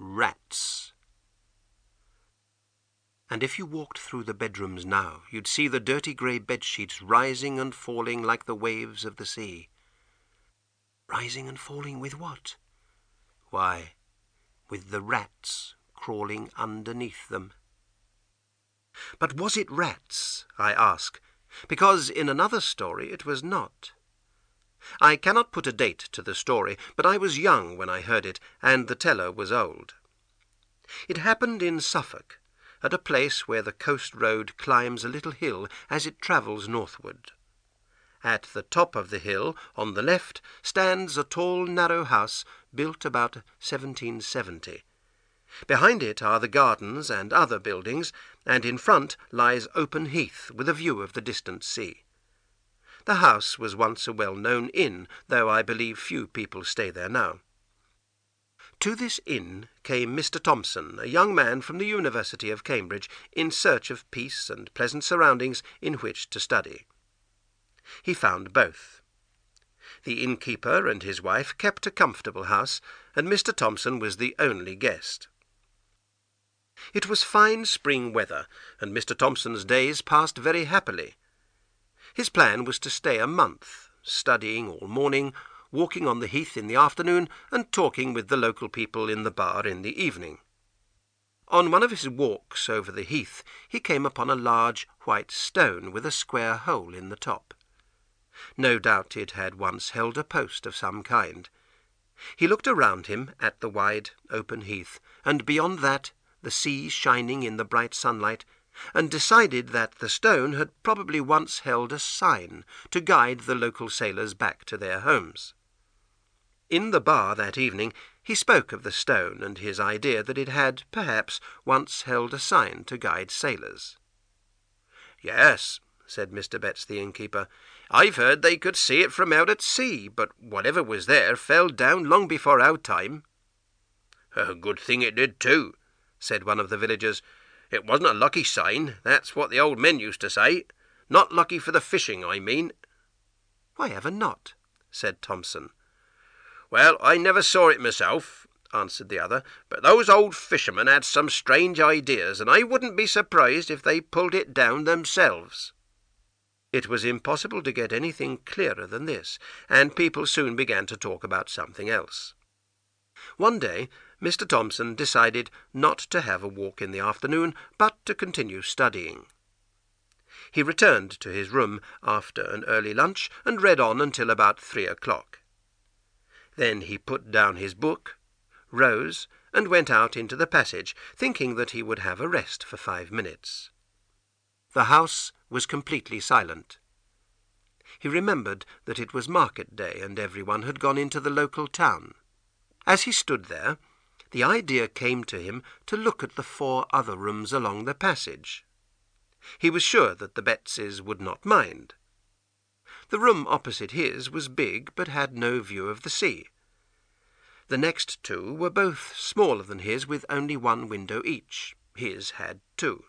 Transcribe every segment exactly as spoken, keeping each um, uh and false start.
Rats. And if you walked through the bedrooms now, you'd see the dirty grey bedsheets rising and falling like the waves of the sea. Rising and falling with what? Why, with the rats crawling underneath them. But was it rats, I ask, because in another story it was not. I cannot put a date to the story, but I was young when I heard it, and the teller was old. It happened in Suffolk, at a place where the coast road climbs a little hill as it travels northward. At the top of the hill, on the left, stands a tall, narrow house built about seventeen seventy. Behind it are the gardens and other buildings, and in front lies open heath with a view of the distant sea. The house was once a well-known inn, though I believe few people stay there now. To this inn came Mister Thompson, a young man from the University of Cambridge, in search of peace and pleasant surroundings in which to study. He found both. The innkeeper and his wife kept a comfortable house, and Mister Thompson was the only guest. It was fine spring weather, and Mister Thompson's days passed very happily. His plan was to stay a month, studying all morning, walking on the heath in the afternoon, and talking with the local people in the bar in the evening. On one of his walks over the heath he came upon a large white stone with a square hole in the top. No doubt it had once held a post of some kind. He looked around him at the wide open heath, and beyond that the sea shining in the bright sunlight, and decided that the stone had probably once held a sign to guide the local sailors back to their homes. In the bar that evening he spoke of the stone and his idea that it had, perhaps, once held a sign to guide sailors. "Yes," said Mister Betts the innkeeper, "I've heard they could see it from out at sea, but whatever was there fell down long before our time." "A good thing it did too," said one of the villagers. "It wasn't a lucky sign, that's what the old men used to say. Not lucky for the fishing, I mean." "Why ever not?" said Thompson. "Well, I never saw it myself," answered the other, "but those old fishermen had some strange ideas, and I wouldn't be surprised if they pulled it down themselves." It was impossible to get anything clearer than this, and people soon began to talk about something else. One day Mister Thompson decided not to have a walk in the afternoon, but to continue studying. He returned to his room after an early lunch and read on until about three o'clock. Then he put down his book, rose, and went out into the passage, thinking that he would have a rest for five minutes. The house was completely silent. He remembered that it was market day and everyone had gone into the local town. As he stood there, the idea came to him to look at the four other rooms along the passage. He was sure that the Bettses would not mind. The room opposite his was big, but had no view of the sea. The next two were both smaller than his, with only one window each. His had two.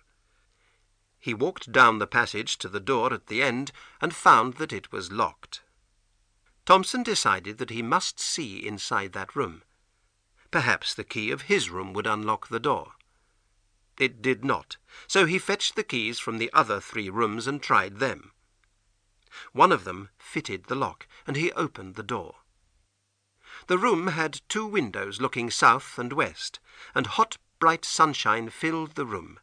He walked down the passage to the door at the end, and found that it was locked. Thompson decided that he must see inside that room. Perhaps the key of his room would unlock the door. It did not, so he fetched the keys from the other three rooms and tried them. One of them fitted the lock, and he opened the door. The room had two windows looking south and west, and hot, bright sunshine filled the room.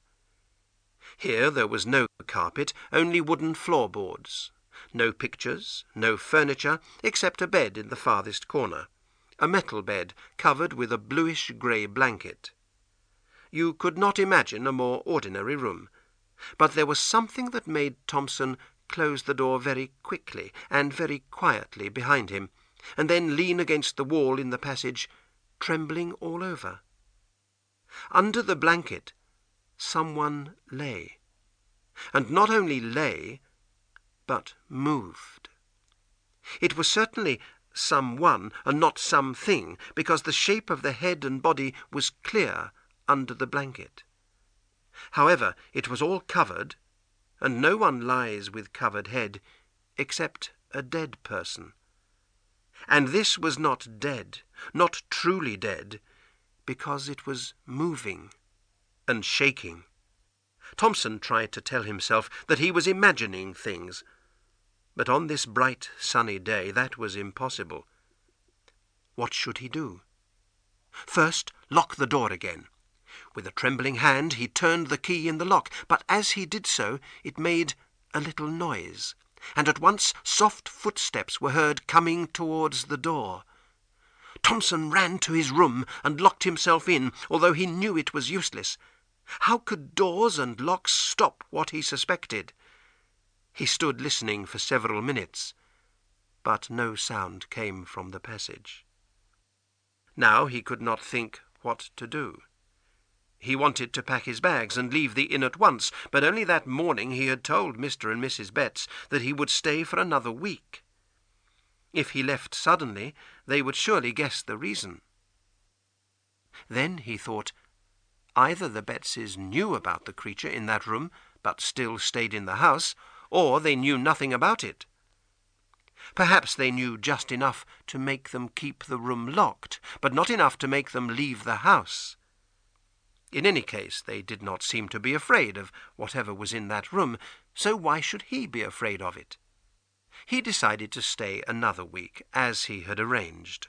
Here there was no carpet, only wooden floorboards. No pictures, no furniture, except a bed in the farthest corner, a metal bed covered with a bluish-grey blanket. You could not imagine a more ordinary room, but there was something that made Thompson close the door very quickly and very quietly behind him, and then lean against the wall in the passage, trembling all over. Under the blanket someone lay, and not only lay, but moved. It was certainly someone and not something, because the shape of the head and body was clear under the blanket. However, it was all covered, and no one lies with covered head except a dead person. And this was not dead, not truly dead. because it was moving and shaking. Thompson tried to tell himself that he was imagining things, but on this bright, sunny day that was impossible. What should he do? First, lock the door again. With a trembling hand he turned the key in the lock, but as he did so it made a little noise, and at once soft footsteps were heard coming towards the door. Thompson ran to his room and locked himself in, although he knew it was useless. How could doors and locks stop what he suspected? He stood listening for several minutes, but no sound came from the passage. Now he could not think what to do. He wanted to pack his bags and leave the inn at once, but only that morning he had told Mister and Missus Betts that he would stay for another week. If he left suddenly, they would surely guess the reason. Then he thought, either the Bettses knew about the creature in that room, but still stayed in the house, or they knew nothing about it. Perhaps they knew just enough to make them keep the room locked, but not enough to make them leave the house. In any case, they did not seem to be afraid of whatever was in that room, so why should he be afraid of it? He decided to stay another week, as he had arranged.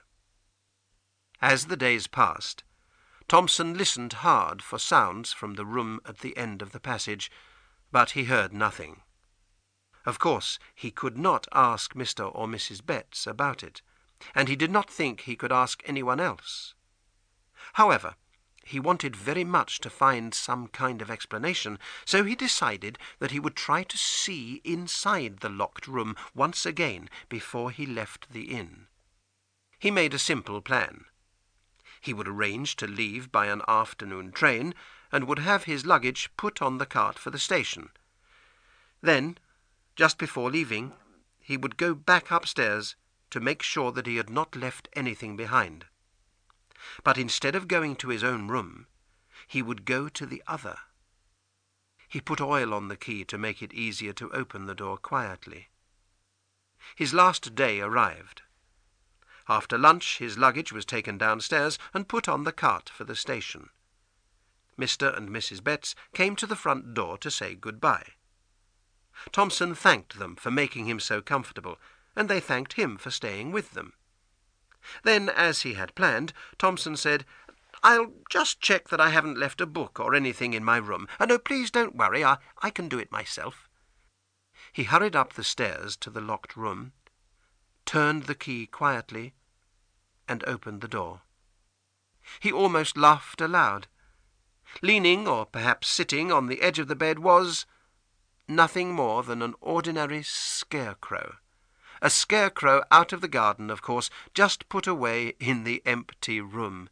As the days passed, Thompson listened hard for sounds from the room at the end of the passage, but he heard nothing. Of course, he could not ask Mister or Missus Betts about it, and he did not think he could ask anyone else. However, he wanted very much to find some kind of explanation, so he decided that he would try to see inside the locked room once again before he left the inn. He made a simple plan. He would arrange to leave by an afternoon train, and would have his luggage put on the cart for the station. Then, just before leaving, he would go back upstairs to make sure that he had not left anything behind. But instead of going to his own room, he would go to the other. He put oil on the key to make it easier to open the door quietly. His last day arrived. After lunch his luggage was taken downstairs and put on the cart for the station. Mister and Missus Betts came to the front door to say good-bye. Thompson thanked them for making him so comfortable, and they thanked him for staying with them. Then, as he had planned, Thompson said, "I'll just check that I haven't left a book or anything in my room. And no, please don't worry, I, I can do it myself." He hurried up the stairs to the locked room, turned the key quietly, and opened the door. He almost laughed aloud. Leaning, or perhaps sitting, on the edge of the bed was nothing more than an ordinary scarecrow. A scarecrow out of the garden, of course, just put away in the empty room.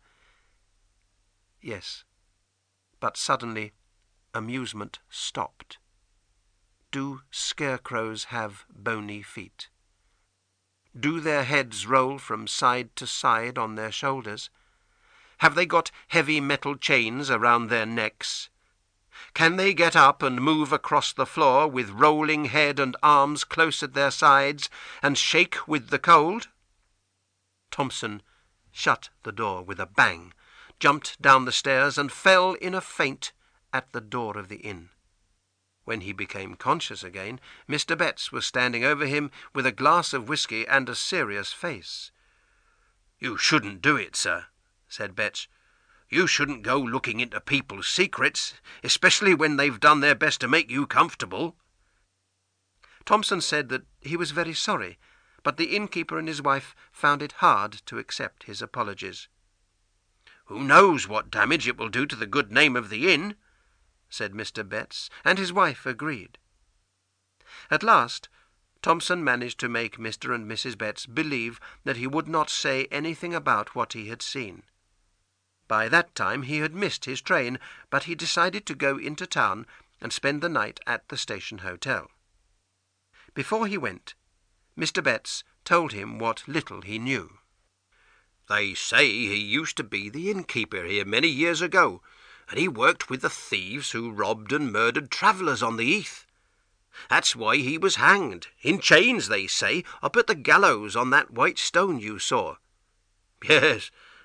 Yes, but suddenly amusement stopped. Do scarecrows have bony feet? Do their heads roll from side to side on their shoulders? Have they got heavy metal chains around their necks? Can they get up and move across the floor with rolling head and arms close at their sides, and shake with the cold? Thompson shut the door with a bang, jumped down the stairs, and fell in a faint at the door of the inn. When he became conscious again, Mister Betts was standing over him with a glass of whisky and a serious face. "You shouldn't do it, sir," said Betts. "You shouldn't go looking into people's secrets, especially when they've done their best to make you comfortable." Thompson said that he was very sorry, but the innkeeper and his wife found it hard to accept his apologies. "Who knows what damage it will do to the good name of the inn?" said Mister Betts, and his wife agreed. At last Thompson managed to make Mister and Missus Betts believe that he would not say anything about what he had seen. By that time he had missed his train, but he decided to go into town and spend the night at the station hotel. Before he went, Mister Betts told him what little he knew. "They say he used to be the innkeeper here many years ago, and he worked with the thieves who robbed and murdered travellers on the heath. That's why he was hanged, in chains, they say, up at the gallows on that white stone you saw. Yes,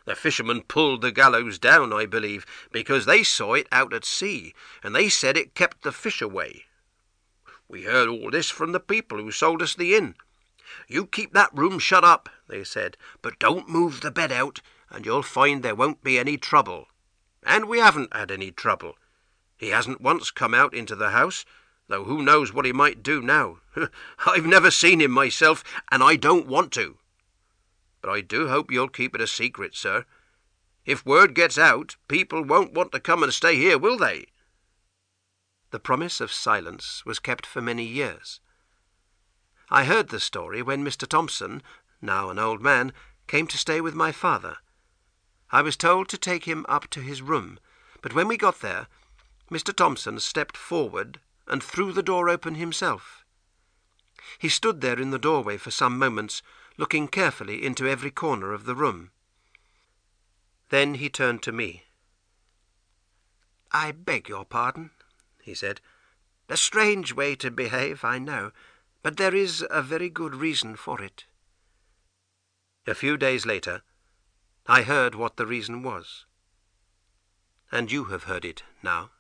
The fishermen pulled the gallows down, I believe, because they saw it out at sea, and they said it kept the fish away. We heard all this from the people who sold us the inn. You keep that room shut up, they said, but don't move the bed out, and you'll find there won't be any trouble. And we haven't had any trouble. He hasn't once come out into the house, though who knows what he might do now. I've never seen him myself, and I don't want to. But I do hope you'll keep it a secret, sir. If word gets out, people won't want to come and stay here, will they?" The promise of silence was kept for many years. I heard the story when Mister Thompson, now an old man, came to stay with my father. I was told to take him up to his room, but when we got there, Mister Thompson stepped forward and threw the door open himself. He stood there in the doorway for some moments, looking carefully into every corner of the room. Then he turned to me. "I beg your pardon," he said. "A strange way to behave, I know, but there is a very good reason for it." A few days later, I heard what the reason was. And you have heard it now.